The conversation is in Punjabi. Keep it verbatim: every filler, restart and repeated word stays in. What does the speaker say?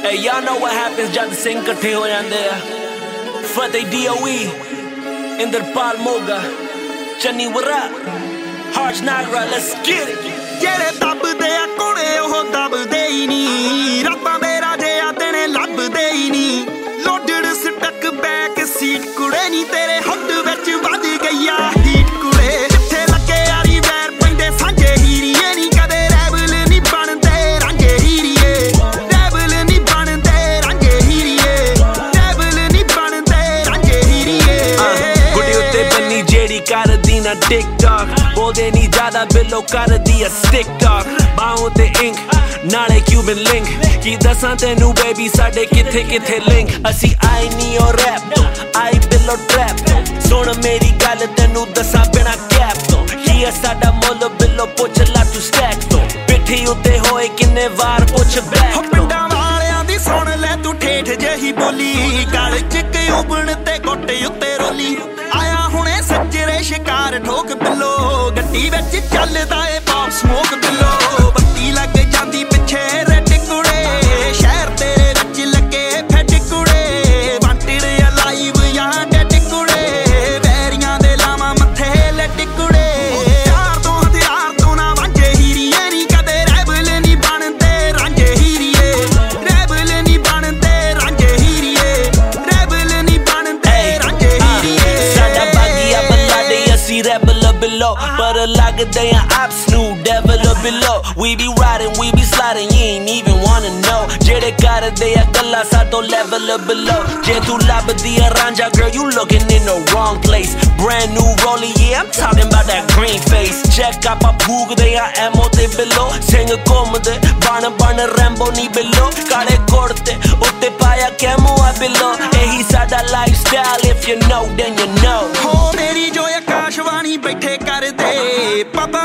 Hey, y'all know what happens जद सिंह इकट्ठे हो जाते हैं. फतेह D O E, Indrapal Moga, Channi वरा, Harsh Nagra, let's get it. ਜਿਹੜੇ ਦੱਬਦੇ ਆ ਕੋਲੇ ਉਹ ਦੱਬਦੇ ਹੀ ਨਹੀਂ, ਰੱਬਾਂ ਦੇ ਰਾਜੇ ਆ ਤੇਨੇ ਲੱਭਦੇ ਹੀ ਨਹੀਂ. ਲੋਡਡ ਸਟਕ ਬੈਕ ਸੀਟ ਕੁੜੇ ਨਹੀਂ ਤੇਰੇ ਹੱਡ ਵਿੱਚ ਵੱਧ ਗਈਆ ਹੀਟ ਕੁੜੇ. ਜਿੱਥੇ ਲੱਗੇ ਯਾਰੀ ਵੈਰ ਪੈਂਦੇ ਸਾਂਝੇ ਹੀਰੀਏ ਨਹੀਂ ਕਦੇ ਰੈਬਲ ਨਹੀਂ ਬਣਦੇ ਰਾਂਝੇ ਹੀਰੀਏ. ਰੈਬਲ ਨਹੀਂ ਬਣਦੇ ਰਾਂਝੇ ਹੀਰੀਏ. ਰੈਬਲ ਨਹੀਂ ਬਣਦੇ ਰਾਂਝੇ ਹੀਰੀਏ. ਗੁੱਡੀ ਉੱਤੇ ਬੰਨੀ ਜਿਹੜੀ ਕਰਦੀ ਨਾ ਟਿਕਟੌਕ, ਬੋਲਦੇ ਨਹੀਂ ਜ਼ਿਆਦਾ ਬਿੱਲੋ ਕਰਦੀ ਆ ਸਟਿਕ ਟਾਕ. ਬਾਹੋਂ ਤੇ ਇੰਕ ਨਾਲੇ ਕਿਊਬਨ ਲਿੰਕ, ਕੀ ਦੱਸਾਂ ਤੈਨੂੰ ਬੇਬੀ ਸਾਡੇ ਕਿੱਥੇ ਕਿੱਥੇ ਲਿੰਕ. ਅਸੀਂ ਆਈ ਨਹੀਂ ਓ ਰੈਪ ਤੋਂ, ਆਈ ਬਿੱਲੋ ਟਰੈਪ ਤੋਂ. ਸੁਣ ਮੇਰੀ ਗੱਲ ਤੈਨੂੰ ਦੱਸਾਂ ਬਿਨਾਂ ਕੈਪ ਤੋਂ, ਕੀ ਆ ਸਾਡਾ ਮੁੱਲ ਬਿੱਲੋ ਪੁੱਛ ਲਾ ਤੂੰ ਸਟੈਕ ਤੋਂ. ਪਿੱਠੀ ਉੱਤੇ ਹੋਏ ਕਿੰਨੇ ਵਾਰ ਪੁੱਛ ਬੈਕ ਤੋਂ. ਪਿੰਡਾਂ ਵਾਲਿਆਂ ਦੀ ਸੁਣ ਲੈ ਤੂੰ ਠੇਠ ਜਿਹੀ ਬੋਲੀ, ਗਲ ਚ ਕਿਊਬਨ ਤੇ ਗੋਟੇ ਉੱਤੇ ਰੋਲੀ. ਆਇਆ ਹੁਣੇ ਸੱਜਰੇ ਸ਼ਿਕਾਰ ਠੋਕ ਬਿੱਲੋ, ਗੱਡੀ ਵਿੱਚ ਚੱਲਦਾ ਏ ਪੌਪ ਸਮੋਕ ਬਿੱਲੋ. ਬੱਤੀ ਲੱਗ ਜਾਂਦੀ ਪਿੱਛੇ ਰੈਡ ਕੁੜੇ, ਸ਼ਹਿਰ ਤੇਰੇ ਵਿੱਚ ਲੱਗੇ ਫੈਡ ਕੁੜੇ. ਵਾਂਟਡ ਅਲਾਈਵ ਜਾਂ ਡੈਡ ਕੁੜੇ, ਵੈਰੀਆਂ ਦੇ ਲਾਵਾਂ ਮੱਥੇ ਲੱਡ ਕੁੜੇ. ਯਾਰ ਤੋਂ ਹਥਿਆਰ ਤੋਂ ਨਾ ਵਾਂਝੇ ਹੀਰੀਏ ਨਹੀਂ ਕਦੇ ਰੈਬਲ ਨਹੀਂ ਬਣਦੇ ਰਾਂਝੇ ਹੀਰੀਏ. ਰੈਬਲ ਨਹੀਂ ਬਣਦੇ ਰਾਂਝੇ ਹੀਰੀਏ. ਰੈਬਲ ਨਹੀਂ ਬਣਦੇ ਰਾਂਝੇ ਹੀਰੀਏ. ਸਾਡਾ ਬਾਗੀਆ ਬਲਾਡੇ ਅਸੀਂ ਰੈਬਲ ਬਿੱਲੋ, ਪਰ ਲੱਗਦੇ ਆ ਆਪ ਨੂੰ ਡੈਵਲ ਬਿੱਲੋ. We be riding, we be sliding, you ain't even wanna know. ਜਿਹੜੇ ਕਰਦੇ ਆ ਗੱਲਾਂ ਸਾਤੋਂ level below. ਜੇ ਤੂੰ ਲੱਭਦੀ ਆ Ranjha girl, you looking in the wrong place. Brand new rollie, yeah, I'm talking about that green face. Check ਆਪਾਂ ਫੂਕਦੇ ਆ ਐਮੋ ਤੇ ਬਿੱਲੋ, ਸਿੰਘ ਘੁੰਮਦੇ ਬਣ ਬਣ ਰੈਂਬੋ ਨਹੀਂ ਬਿੱਲੋ. ਕਾਲੇ ਕੁੜਤੇ ਉੱਤੇ ਪਾਇਆ ਕੈਮੋ ਆ ਬਿੱਲੋ. ਇਹੀ ਸਾਡਾ lifestyle, if you know then you know. ਹੋ ਮੇਰੀ ਜੋ ਆਕਾਸ਼ਵਾਣੀ ਬੈਠੇ ਕਰਦੇ ਪਾਪਾ